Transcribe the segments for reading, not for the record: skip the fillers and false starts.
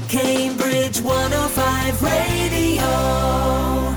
Cambridge 105 Radio.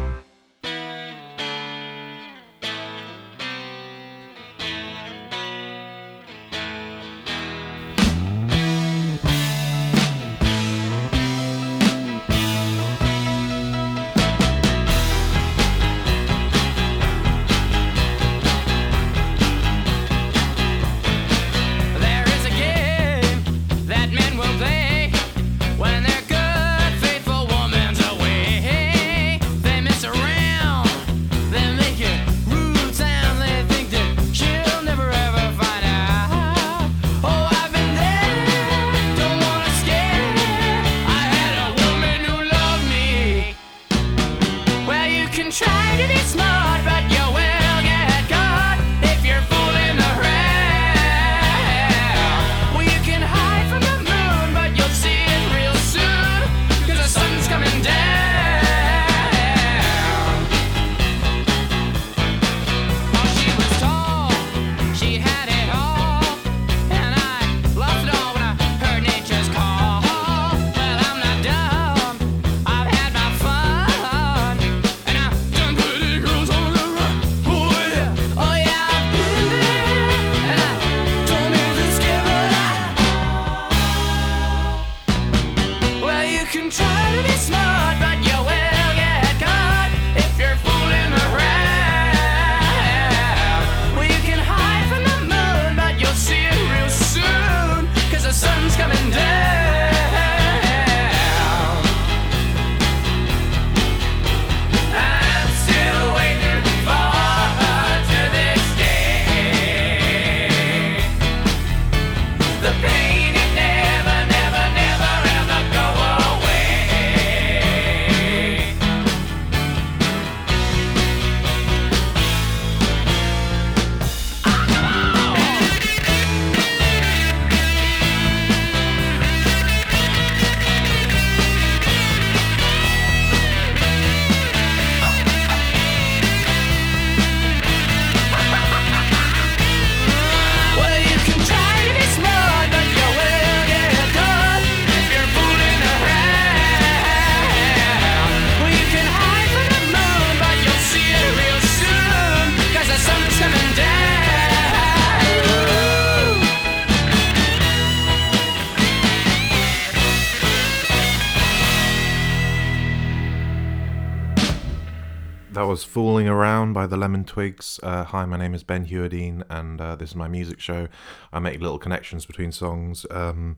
That was Fooling Around by the Lemon Twigs. Hi, my name is Ben Hewardine, and this is my music show. I make little connections between songs.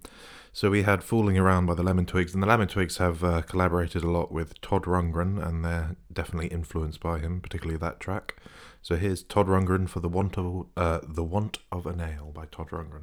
So we had Fooling Around by the Lemon Twigs, and the Lemon Twigs have collaborated a lot with Todd Rundgren, and they're definitely influenced by him, particularly that track. So here's Todd Rundgren for The Want of a Nail by Todd Rundgren.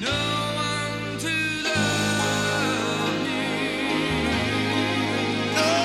No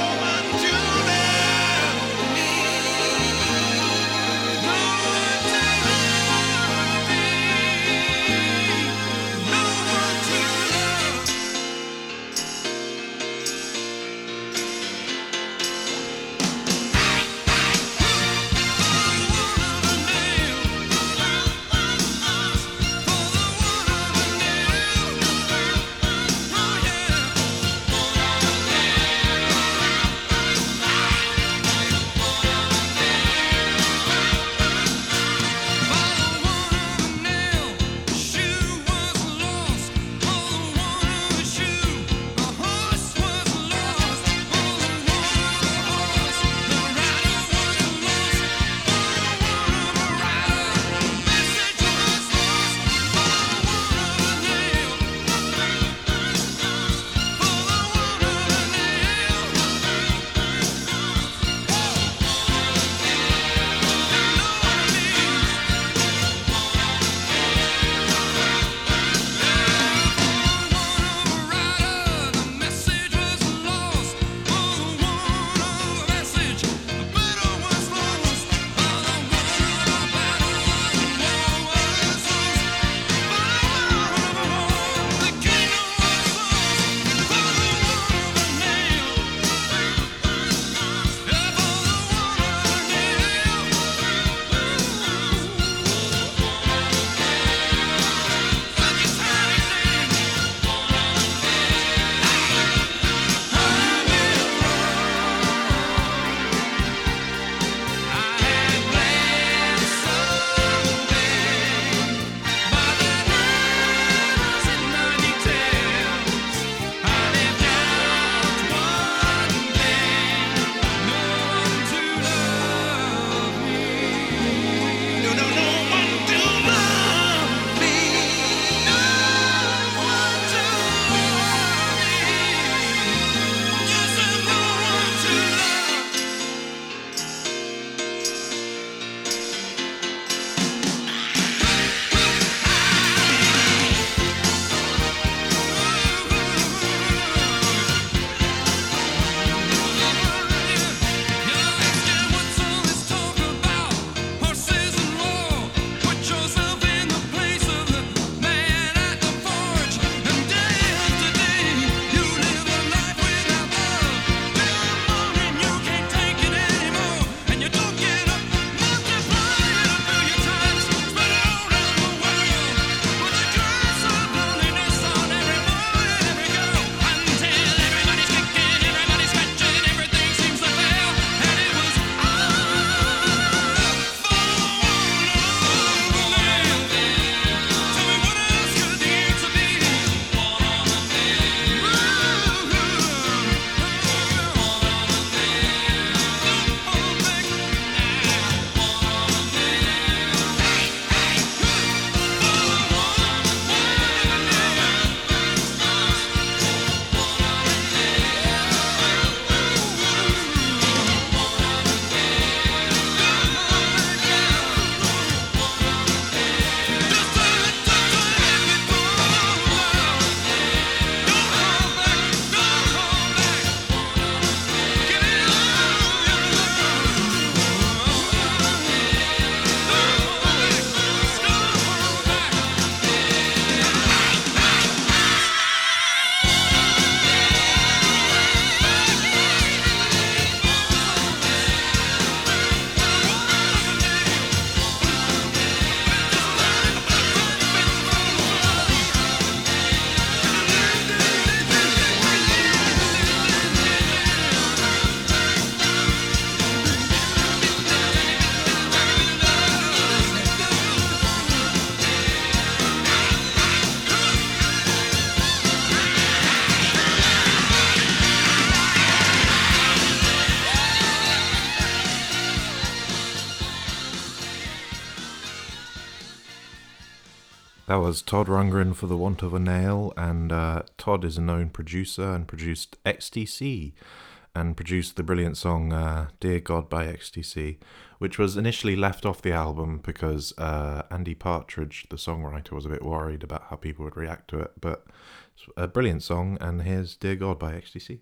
That was Todd Rundgren for The Want of a Nail, and Todd is a known producer and produced XTC and produced the brilliant song Dear God by XTC, which was initially left off the album because Andy Partridge, the songwriter, was a bit worried about how people would react to it, but it's a brilliant song, and here's Dear God by XTC.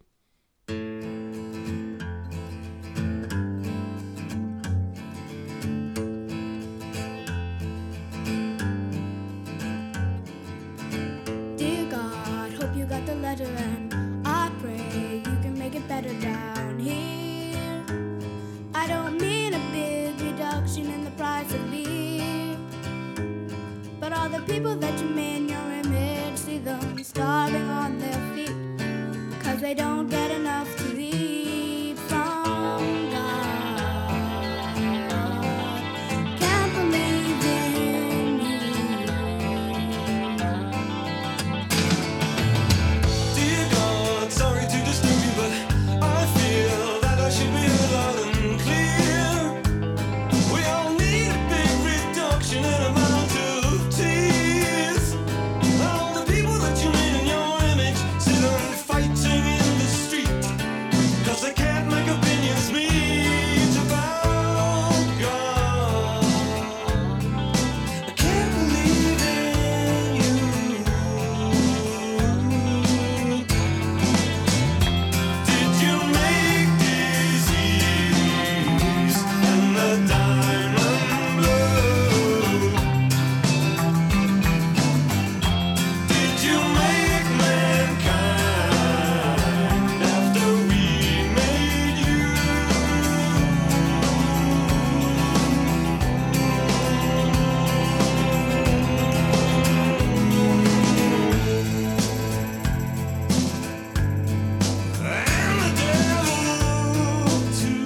Dear God, hope you got the letter, and I pray you can make it better down here. I don't mean a big reduction in the price of beer, but all the people that you made in your image, see them starving on their feet, 'cause they don't get enough to eat from God. Can't believe in you. Dear God, sorry to disturb you, but I feel that I should be heard loud and clear. We all need a big reduction in amount of tears. All the people that you made in your image sit them fighting in the street, 'cause they can't make opinions meet about God. I can't believe in you. Did you make disease and the diamond blue? Did you make mankind after we made you? And the devil too.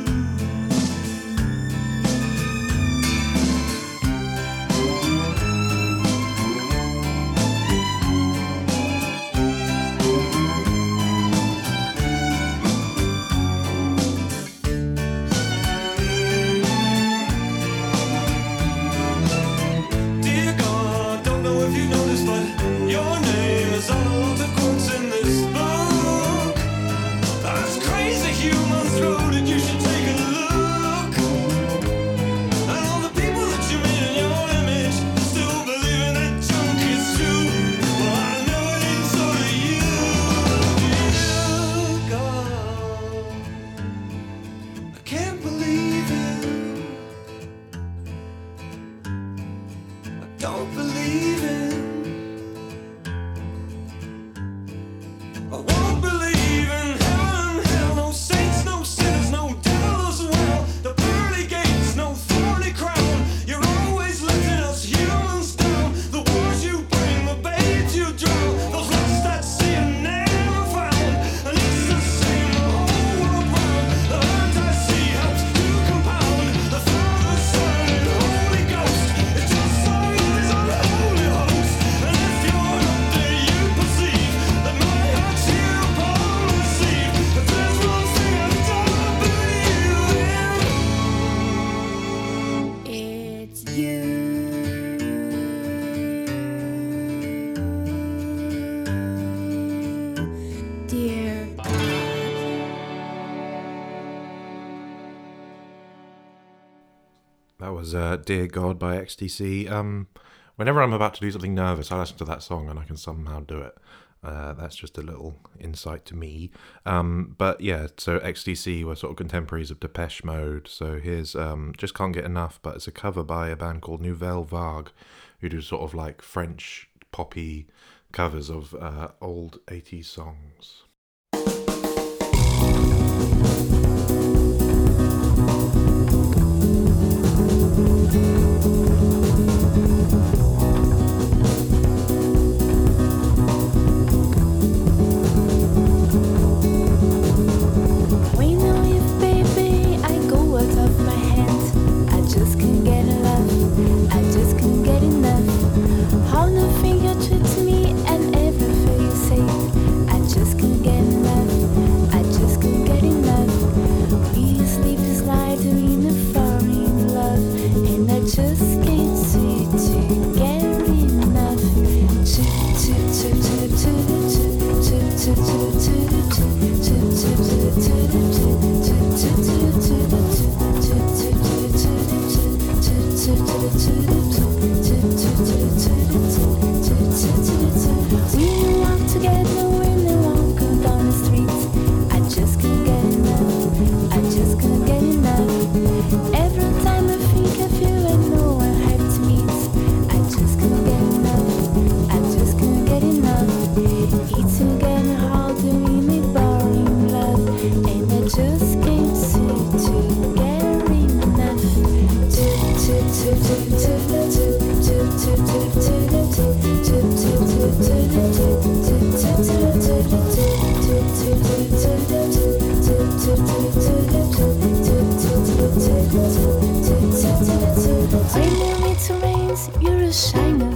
Dear God, don't know if you noticed, but your name is on a lot of quotes in this book. That's crazy humans wrote it, you should take a look. And all the people that you made in your image still believing that junk is true. Well, I know it ain't so to you. Dear God, I can't believe it. I don't believe it. I won't believe in heaven, hell, no saints, no sinners, no devil as well. The pearly gates, no thorny crown. You're always letting us humans down. The wars you bring, the babes you drown, those lost at sea and never found. And it's the same the whole world round. The hurt I see helps to compound. The Father, Son, and Holy Ghost. It's just always unholy host. And if you're up there, you perceive that my heart's here upon the sea. If there's one thing I don't believe in, It's you. Dear God. That was Dear God by XTC. Whenever I'm about to do something nervous, I listen to that song and I can somehow do it. That's just a little insight to me. But yeah, so XTC were sort of contemporaries of Depeche Mode. So here's Just Can't Get Enough, but it's a cover by a band called Nouvelle Vague, who do sort of like French poppy covers of old 80s songs. We know if, baby, I go out of my hands, I just can't get enough, I just can't get enough. How nothing you treat me and everything you say, I just can't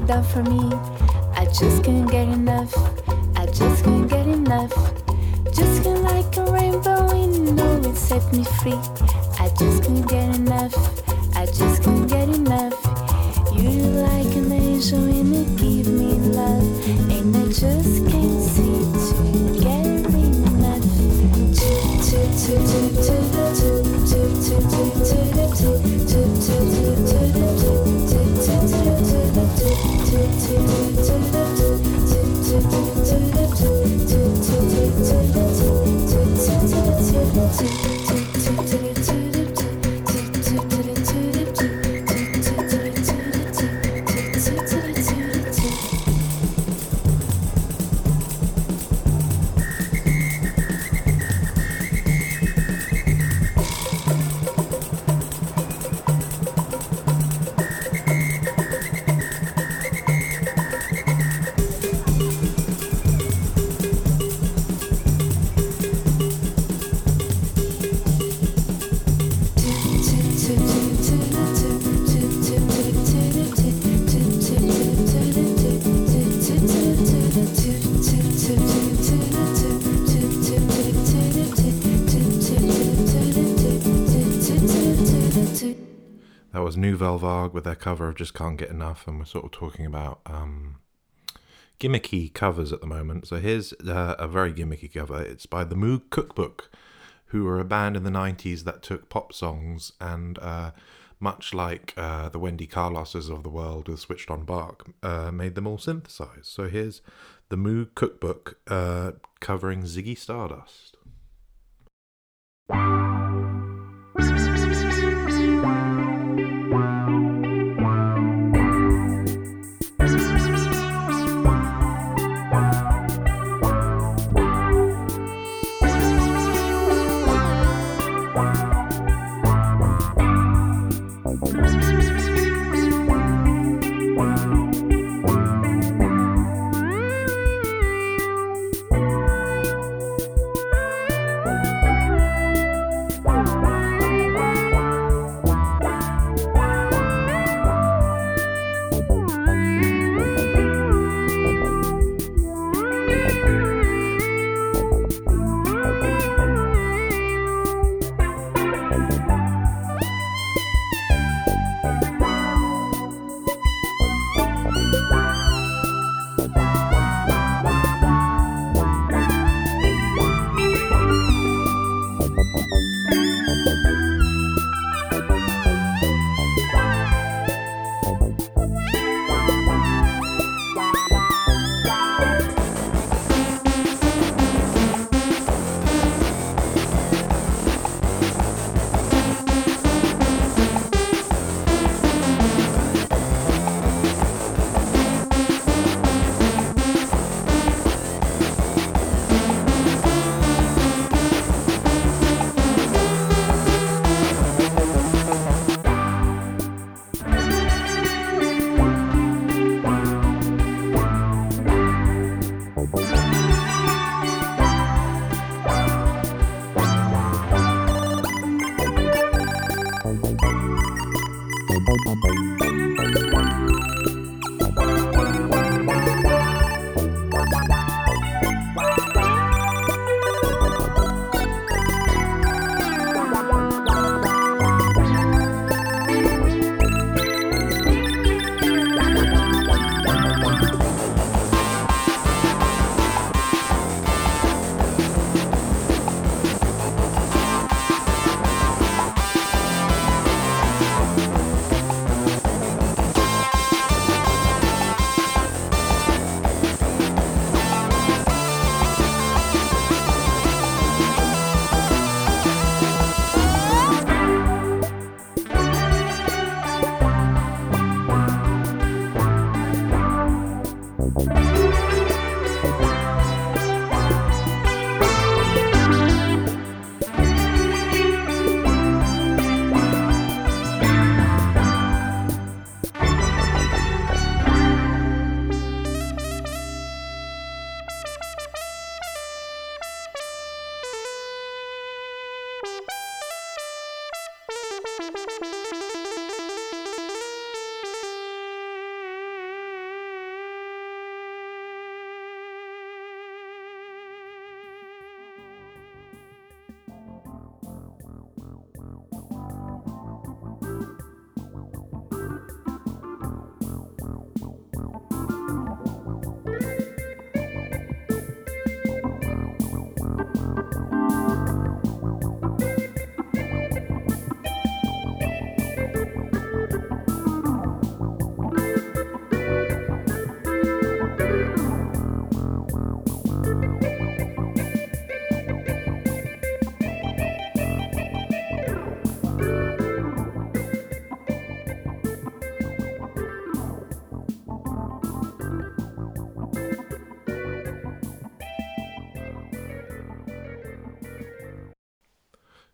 done for me. I just couldn't get enough. I just couldn't get enough. Just feel like a rainbow, and you know it set me free. I just couldn't get enough. I just couldn't get enough. You like an angel and you give me love, and I just can't seem to get enough. That was Nouvelle Vague with their cover of Just Can't Get Enough, and we're sort of talking about gimmicky covers at the moment. So here's a very gimmicky cover. It's by the Moog Cookbook, who were a band in the 90s that took pop songs and, much like the Wendy Carloses of the world with Switched on Bach, made them all synthesized. So here's the Moog Cookbook covering Ziggy Stardust.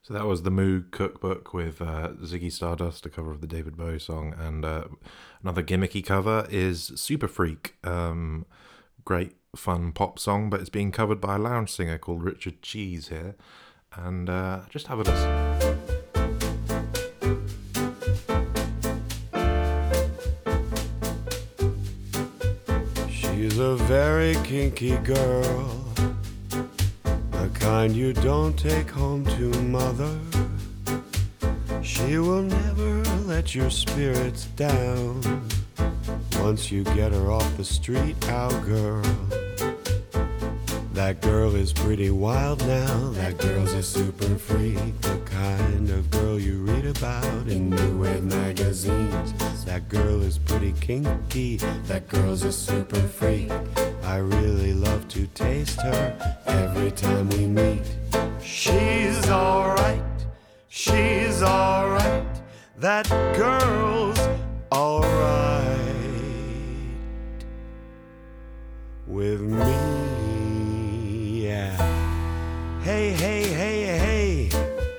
So that was the Moog Cookbook with Ziggy Stardust, a cover of the David Bowie song, and another gimmicky cover is Super Freak. Great fun pop song, but it's being covered by a lounge singer called Richard Cheese here, and just have a listen. She's a very kinky girl, the kind you don't take home to mother. She will never let your spirits down once you get her off the street, our girl. That girl is pretty wild now, that girl's a super freak, the kind of girl you read about in New Wave magazines. That girl is pretty kinky, that girl's a super freak. I really love to taste her every time we meet. She's alright, she's alright, that girl's alright with me, yeah. Hey, hey, hey, hey.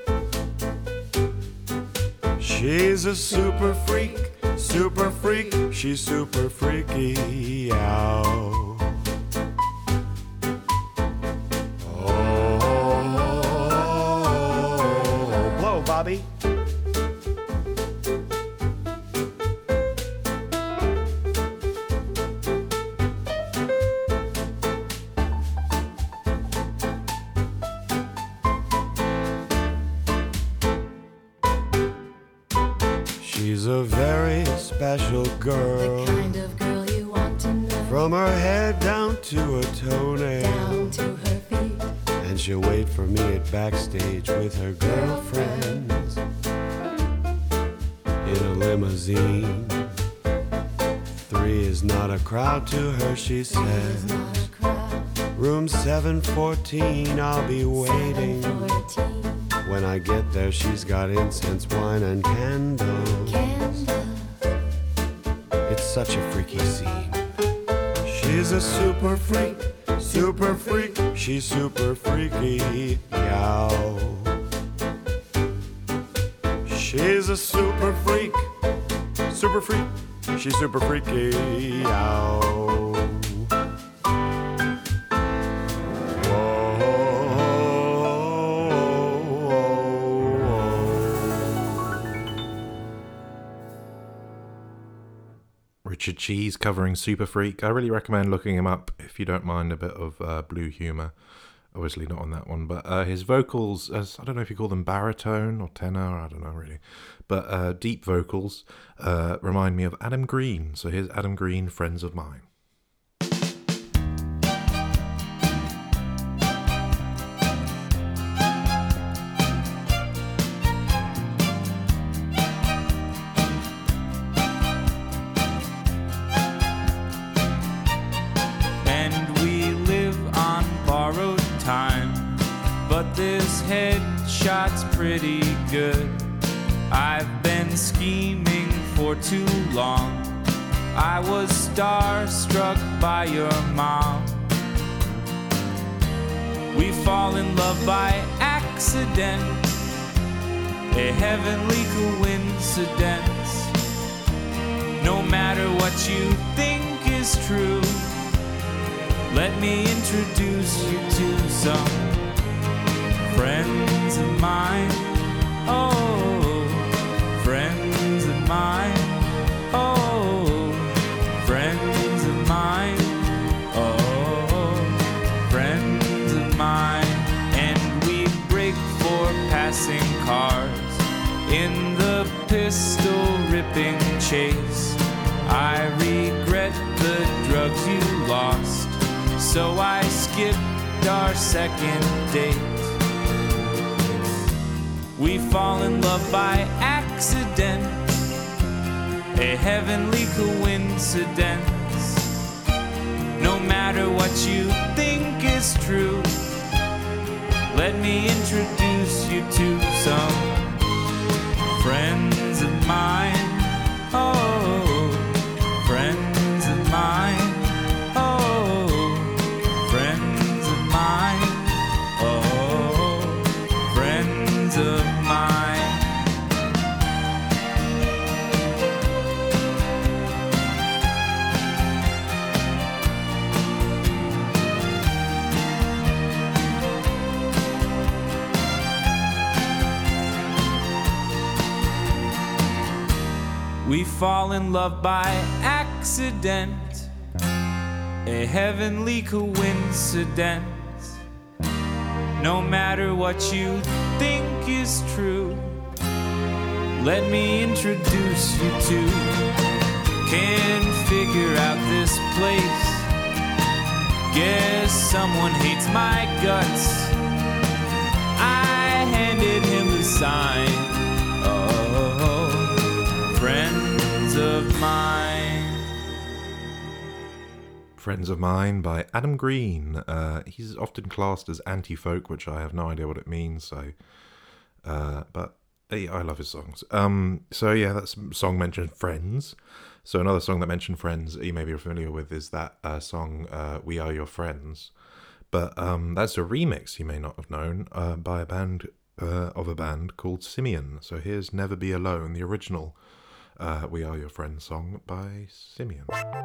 She's a super freak, she's super freaky, ow. Oh, blow, Bobby. She's a very special girl, The kind of girl you want to know. from her head down to a toenail. Down to her feet. And she'll wait for me at backstage with her girlfriends in a limousine. 3 is not a crowd to her, she She's says. not a crowd. Room 714, I'll be waiting. 714. When I get there, she's got incense, wine, and candles. Candle. It's such a freaky scene. She's a super freak, she's super freaky, yow. She's a super freak, she's super freaky, yow. Richard Cheese covering Super Freak. I really recommend looking him up if you don't mind a bit of blue humour. Obviously not on that one, but his vocals, I don't know if you call them baritone or tenor, I don't know really, but deep vocals remind me of Adam Green. So here's Adam Green, Friends of Mine. But this headshot's pretty good. I've been scheming for too long. I was starstruck by your mom. We fall in love by accident, a heavenly coincidence. No matter what you think is true, let me introduce you to some friends of mine. Oh, friends of mine. Oh, friends of mine. Oh, friends of mine. And we break for passing cars in the pistol-ripping chase. I regret the drugs you lost, so I skipped our second date. We fall in love by accident, a heavenly coincidence. No matter what you think is true, let me introduce you to some friends of mine. Oh, friends of mine. Oh, friends of mine. Oh, friends of We fall in love by accident, a heavenly coincidence. No matter what you think is true, let me introduce you to. Can't figure out this place. Guess someone hates my guts. I handed him the sign. Oh, friends of mine. Friends of Mine by Adam Green. He's often classed as anti-folk, which I have no idea what it means. So, but I love his songs. So yeah, that song mentioned friends. So another song that mentioned friends you may be familiar with is that song "We Are Your Friends," but that's a remix you may not have known by a band called Simeon. So here's "Never Be Alone," the original "We Are Your Friends" song by Simeon.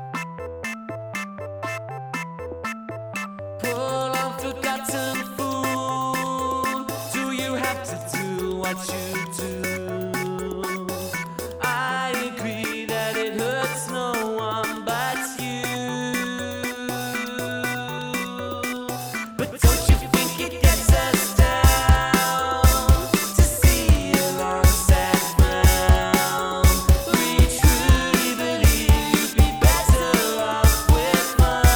Pull on forgotten fool. Do you have to do what you do? I agree that it hurts no one but you. But don't you think it gets us down to see a long sad frown? We truly believe you'd be better off with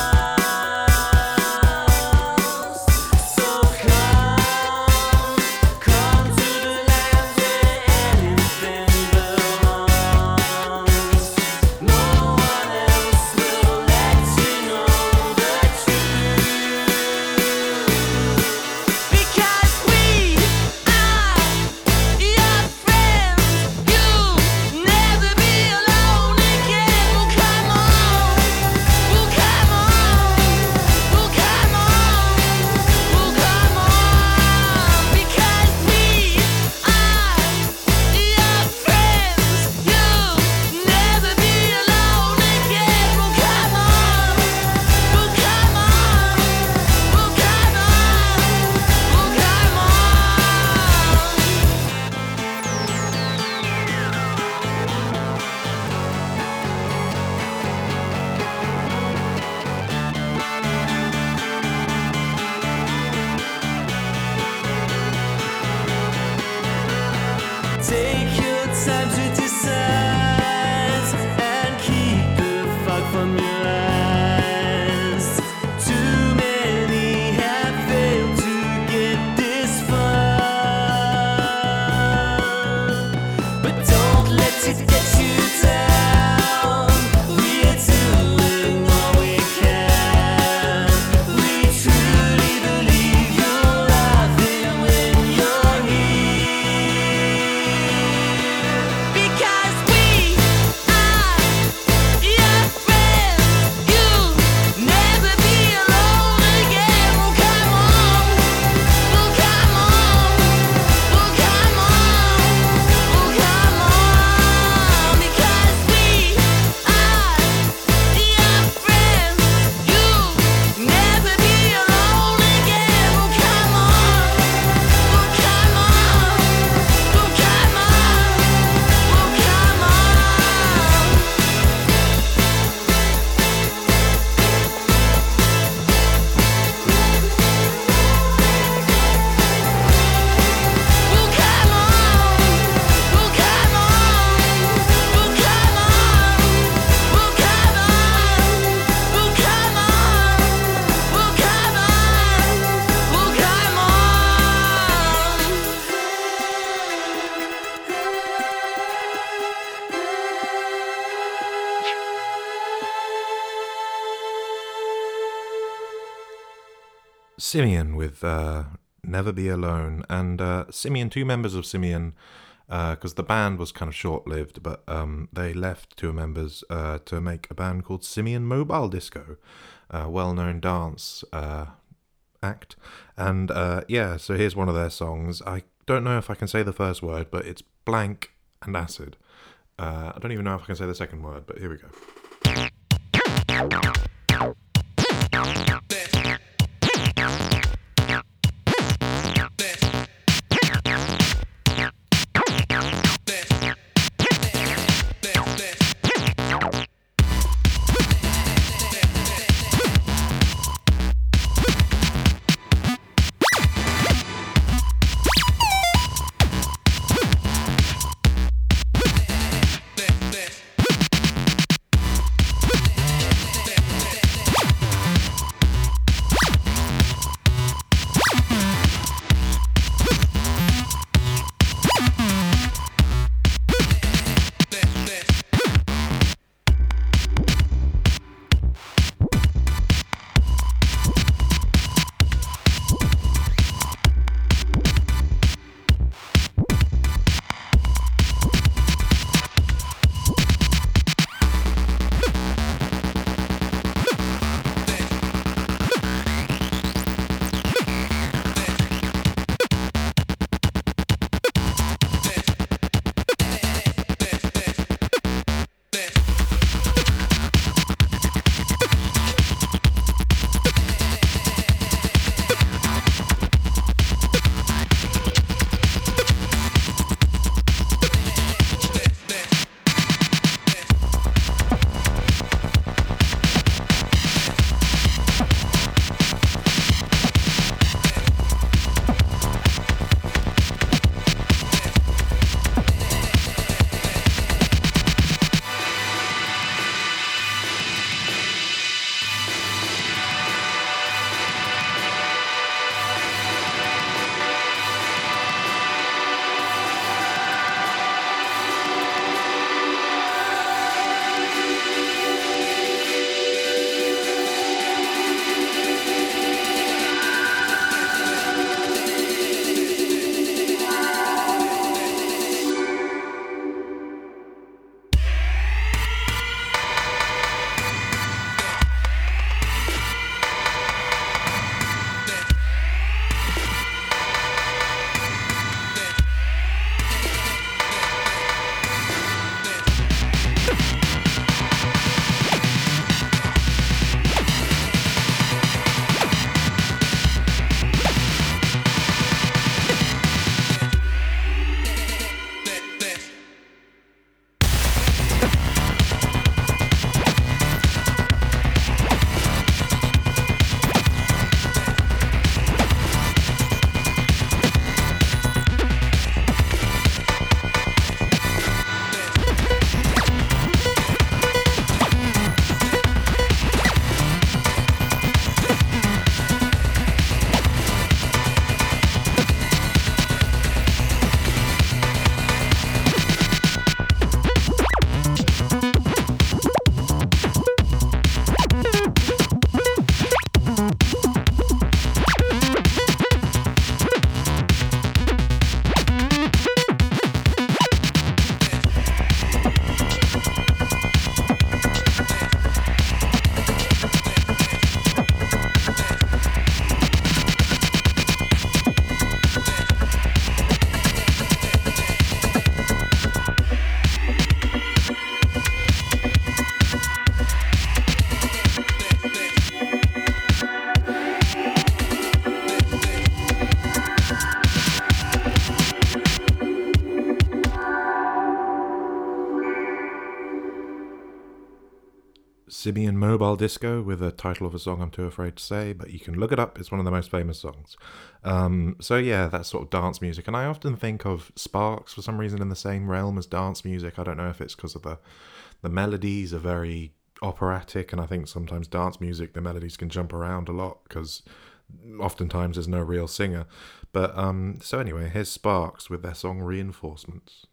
us. So come to the land where anything belongs. No one else will let you know the truth. Because we are your friends. You'll never be alone again. Well, come on. Well, come on. Well, come on. Well, come on. Because we are your friends. You'll never be alone again. Well, come on. Well, come on. Well, come on. Well, come on. Take your time to decide and keep the fog from your eyes. Too many have failed to get this far, but don't let it get you down. We're doing all we can. We truly believe you're laughing when you're here. Because we are your friends. You'll never be alone again. Well, come on. Well, come on. Well, come on. Well, come on. Because we are your friends. You'll never be alone again. Well, come on. Well, come on. Well, come on. Well, come on. Well, come on. Well, come on. Well, come on. Well, come on. Well, come on. Well, come on. Simeon with Never Be Alone. And Simeon, two members of Simeon, because the band was kind of short-lived, but they left two members to make a band called Simeon Mobile Disco, a well-known dance act. And yeah, so here's one of their songs. I don't know if I can say the first word, but it's blank and acid. I don't even know if I can say the second word, but here we go. Simeon Mobile Disco with a title of a song I'm too afraid to say, but you can look it up. It's one of the most famous songs. So yeah, that's sort of dance music. And I often think of Sparks for some reason in the same realm as dance music. I don't know if it's because of the melodies are very operatic, and I think sometimes dance music, the melodies can jump around a lot because oftentimes there's no real singer. But so anyway, here's Sparks with their song Reinforcements.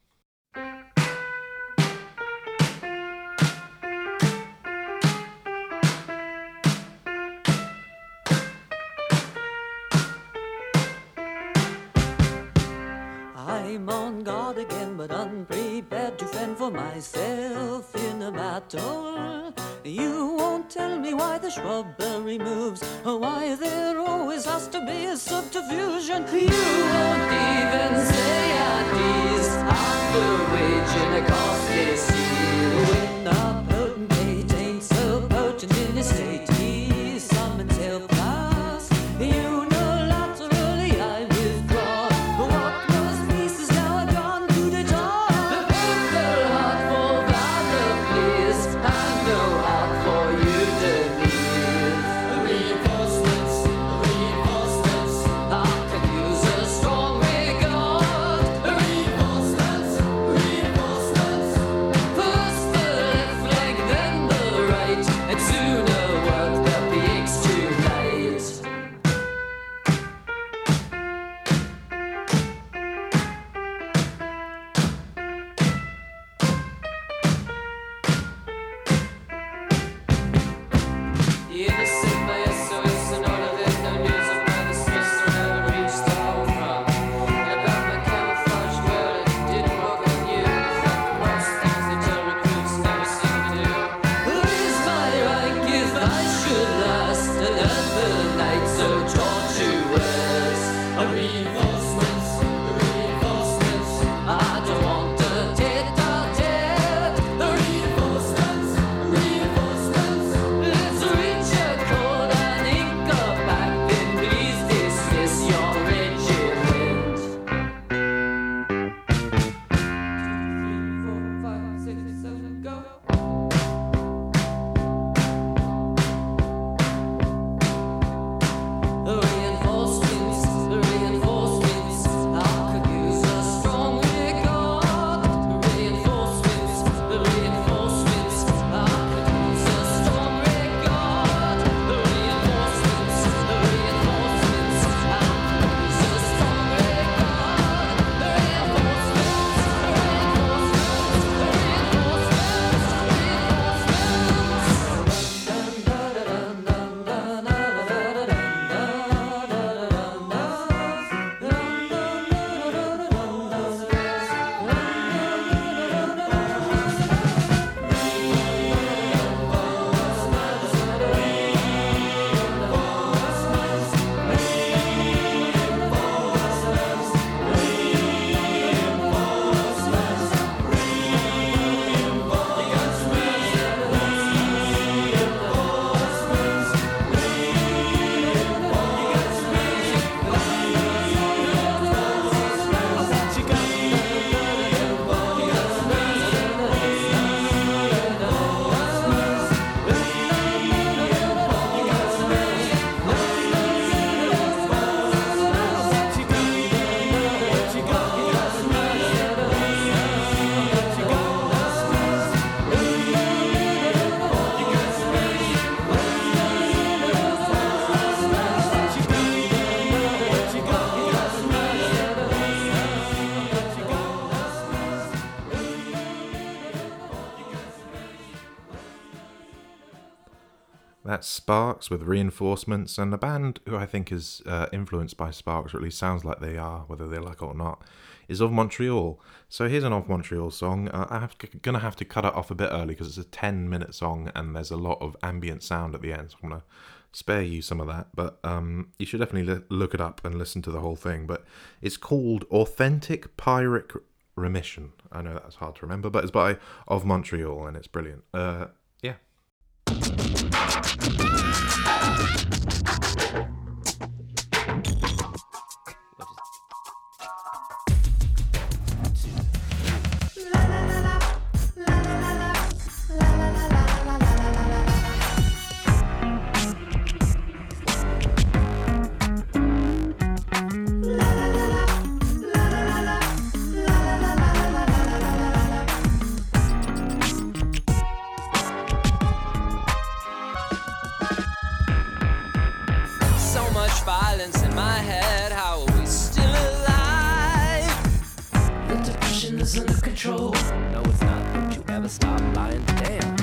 I'm on guard again, but unprepared to fend for myself in a battle. You won't tell me why the shrubbery moves, or why there always has to be a subterfusion. You won't even say at ease after waging a costly seal. When a potentate ain't so potent in his state, he summons help class. Unilaterally I withdraw. What was peace is now gone to the top. The purple heart for valor, please, and no heart for you, Denise. Reinforcements, reinforcements, I could use a strong regard. Reinforcements, reinforcements. First the left flank, then the right, and sooner work that the ache's too late. Innocent by SOS and all of it, no news of my dismissed or never reached the home from. And about my camouflage, well, it didn't work on you. In fact, most things they tell recruits never seem to do. Who is my rank if I should last another night so tortuous? Reinforcements, reinforcements, I don't want a tete-a-tete. Reinforcements, reinforcements, let's reach a chord and ink a back, then please dismiss your regiment. 2, 3, 4, 5, 6, 7, go. Reinforcements, reinforcements, I could use a strong regard. Reinforcements, reinforcements, I could use a strong regard. Reinforcements, reinforcements, I could use a strong regard. That's Sparks with Reinforcements, and a band who I think is influenced by Sparks, or at least sounds like they are, whether they like it or not, is Of Montreal. So here's an Of Montreal song. I'm going to have to cut it off a bit early because it's a 10-minute song and there's a lot of ambient sound at the end, so I'm going to spare you some of that. But you should definitely look it up and listen to the whole thing. But it's called Authentic Pyrrhic Remission. I know that's hard to remember, but it's by Of Montreal and it's brilliant. Yeah. La la la la, la la la la, la la la la la la la la. in my head. How are we still alive? The depression is under control. No, it's not. Don't you ever stop lying. Damn.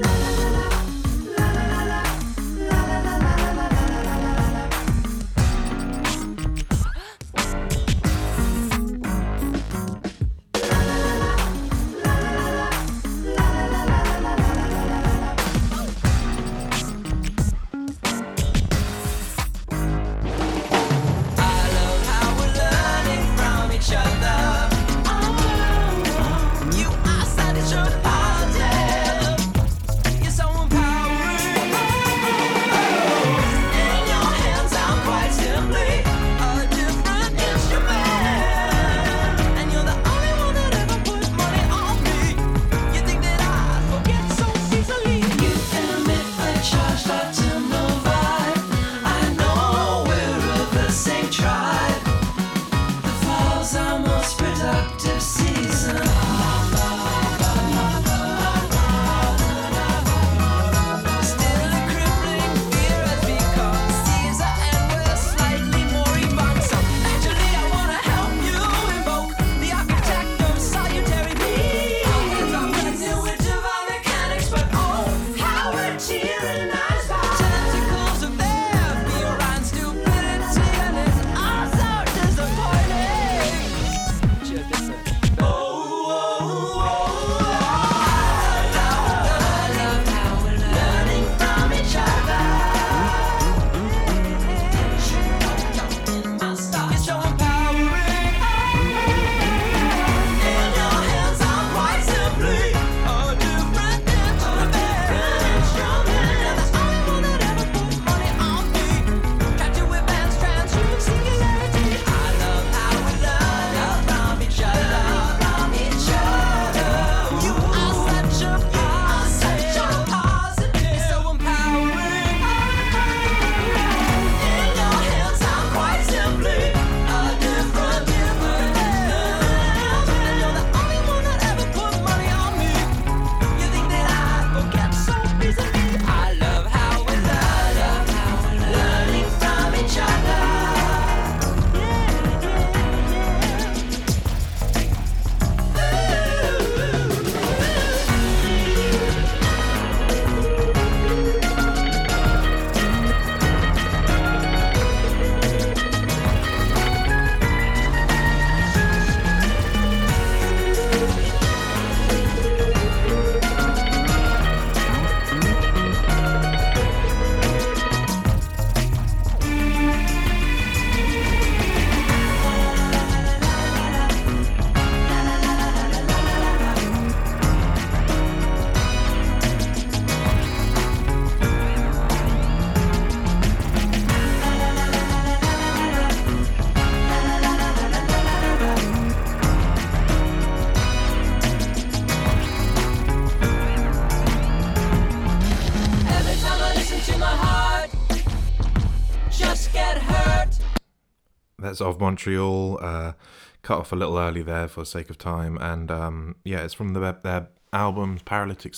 That's of Montreal. Cut off a little early there for the sake of time, and yeah, it's from their album Paralytic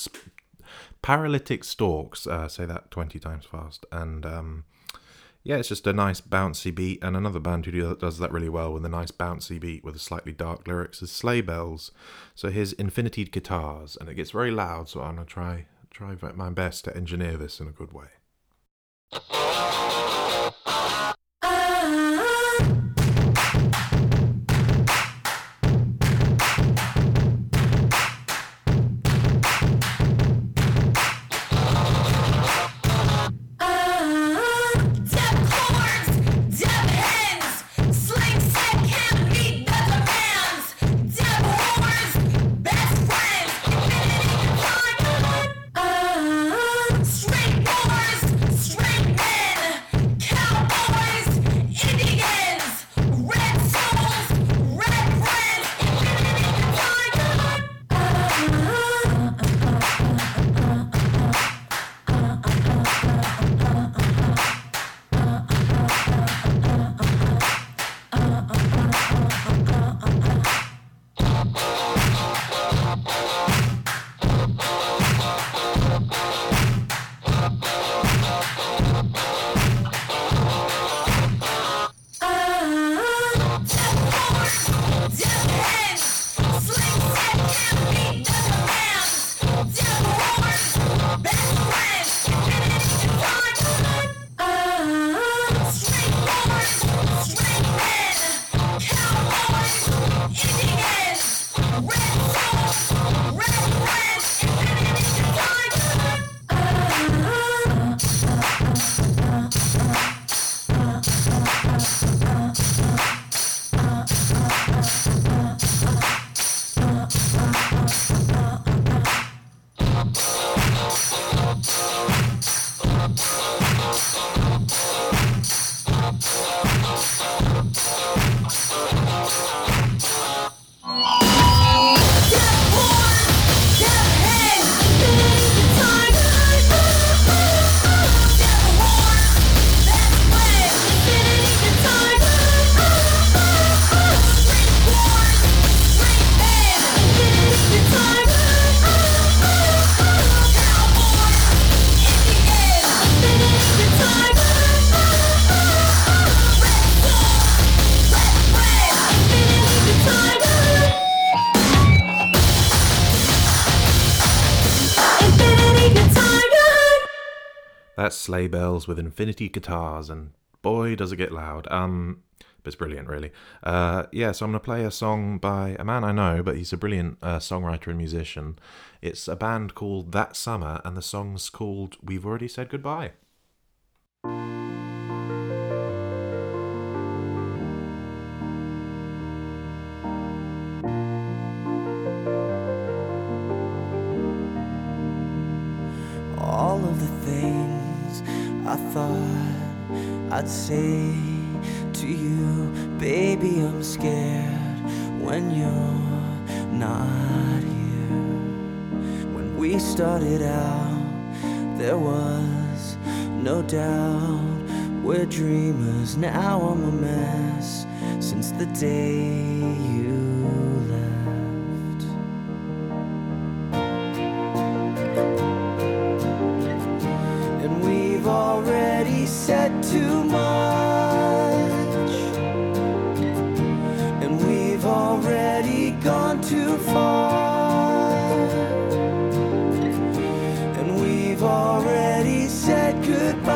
Stalks. Say that 20 times fast, and yeah, it's just a nice bouncy beat. And another band who does that really well with a nice bouncy beat with a slightly dark lyrics is Sleigh Bells. So here's Infinity Guitars, and it gets very loud, so I'm gonna try my best to engineer this in a good way. Straightforward That's Sleigh Bells with Infinity Guitars, and boy, does it get loud. But it's brilliant, really. Yeah, so I'm going to play a song by a man I know, but he's a brilliant songwriter and musician. It's a band called That Summer, and the song's called We've Already Said Goodbye. All of the things I thought I'd say to you, baby, I'm scared when you're not here. When we started out, there was no doubt we're dreamers. Now I'm a mess since the day you left. And we've already said too much, and we've already gone too far, and we've already said goodbye.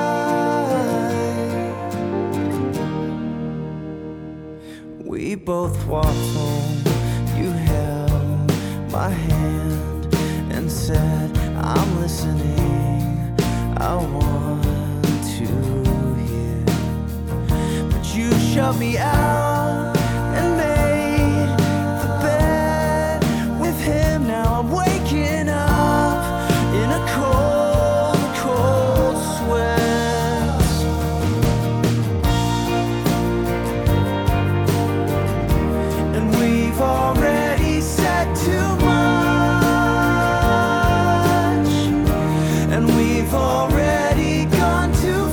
We both walked home, you held my hand and said, I'm listening, I want to hear. But you shut me out and made the bed with him. Now I'm waking up in a cold, cold sweat. And we've already said too much, and we've already gone too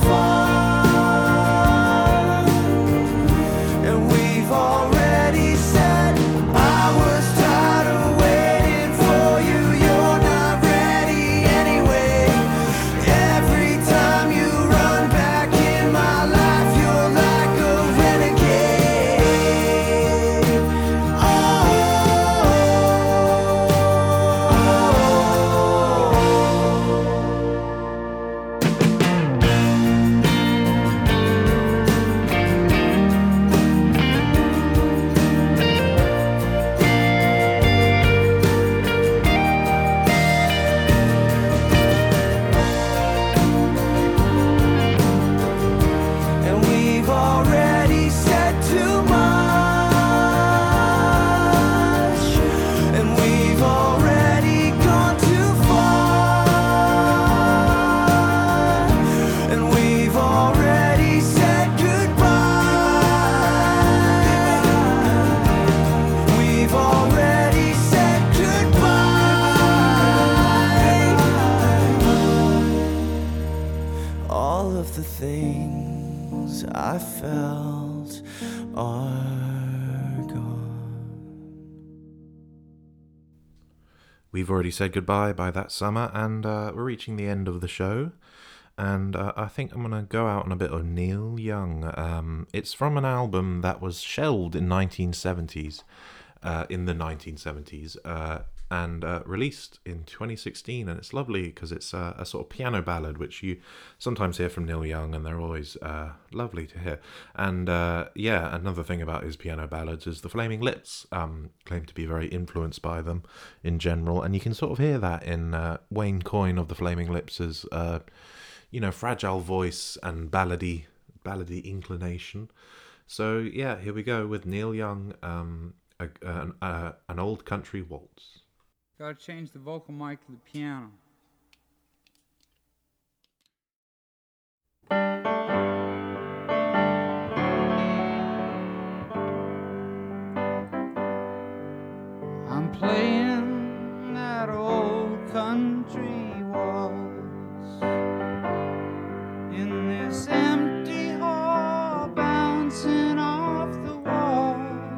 far, and we've already said, I was tired of waiting for you, you're not ready anyway. Every time you run back in my life, you're like a renegade. And we've already said too much, and we've already gone too far, and we've already said goodbye. We've already said goodbye. All of the things I felt are gone. We've already said goodbye by That Summer, and we're reaching the end of the show. And I think I'm going to go out on a bit of Neil Young. It's from an album that was shelved in 1970s, in the 1970s, and released in 2016. And it's lovely because it's a sort of piano ballad, which you sometimes hear from Neil Young, and they're always lovely to hear. And yeah, another thing about his piano ballads is the Flaming Lips claim to be very influenced by them in general. And you can sort of hear that in Wayne Coyne of the Flaming Lips' fragile voice and ballady inclination. So yeah, here we go with Neil Young, an old country waltz. Gotta change the vocal mic to the piano. I'm playing that old country waltz in this empty hall, bouncing off the wall.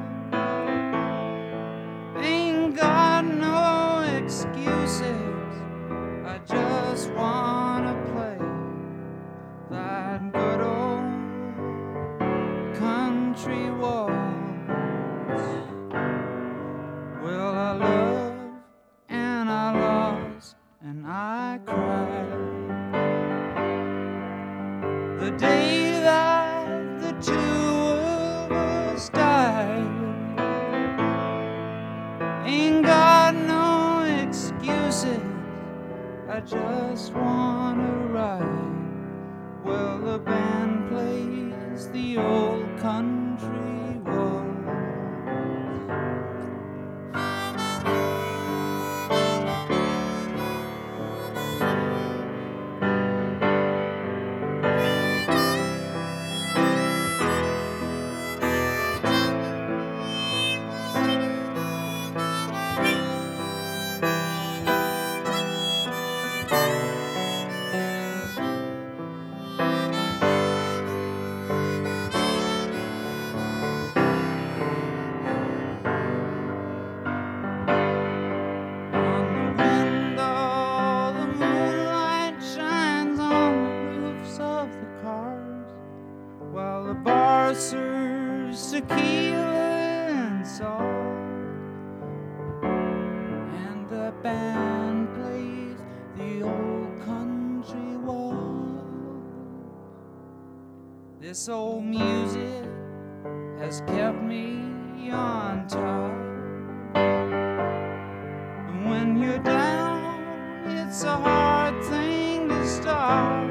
Ain't got no excuses, I just wanna play that good old country waltz. Well, I love and I lost and I cried. the day that the two of us died. Ain't got no excuses, I just wanna ride. Well, the band plays the old country waltz. On the window, the moonlight shines on the roofs of the cars, while the bar serves tequila and salt, and the band plays the old country waltz. This old music has kept me on top. And when you're down, it's a hard thing to stop.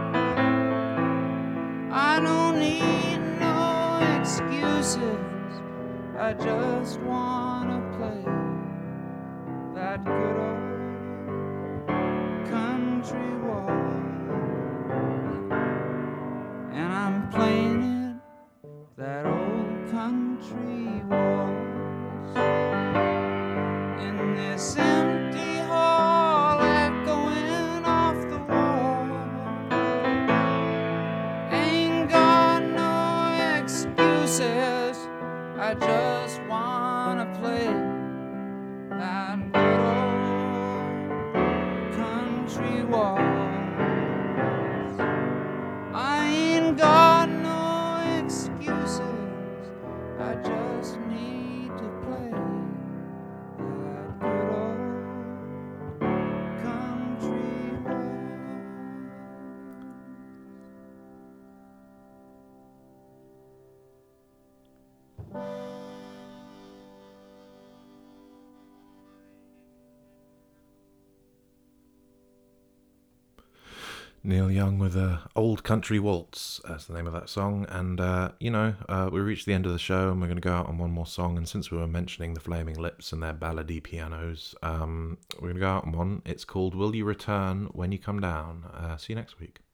I don't need no excuses, I just wanna play that good old country waltz. And I'm playing it, that old country waltz, in this empty hall, echoing off the wall. Ain't got no excuses, I just wanna play that good old country waltz. I ain't got no excuses, I just need to play that good old country waltz. Neil Young with Old Country Waltz, that's the name of that song. And, we reached the end of the show and we're going to go out on one more song. And since we were mentioning the Flaming Lips and their ballady pianos, we're going to go out on one. It's called Will You Return When You Come Down. See you next week.